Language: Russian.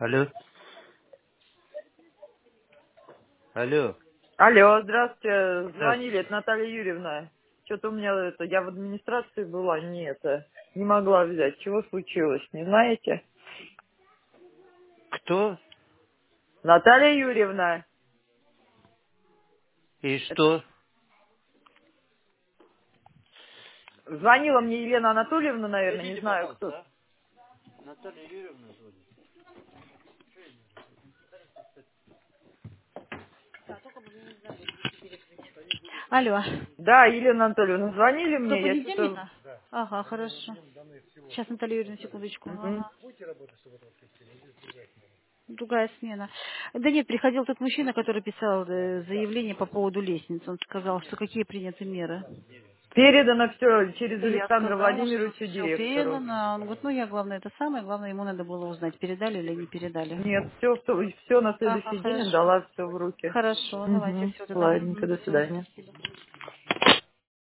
Алло, алло, Алло, здравствуйте. Звонили, здравствуйте. это Наталья Юрьевна. Что-то у меня я в администрации была, не могла взять. Чего случилось, не знаете? Кто Наталья Юрьевна. и э, что? Звонила мне Елена Анатольевна, наверное, не Подождите, знаю кто. пожалуйста, а? Наталья Юрьевна звонит. Алло. Да, Елена Анатольевна, звонили До мне, я что-то... понедельника? Ага, хорошо. Сейчас, Наталья Юрьевна, секундочку. Мгм. Ага. Другая смена. Да нет, приходил тот мужчина, который писал заявление по поводу лестницы. Он сказал, что какие приняты меры. Передано все через И я Александра сказала, что Владимировича все директору. передано. Он говорит, ну я главное это самое, главное ему надо было узнать, передали или не передали. Нет, все на Ага, следующий день хорошо. отдала все в руки. Хорошо, давайте Угу. все тогда. Ладненько, Мгм, до все, свидания. спасибо.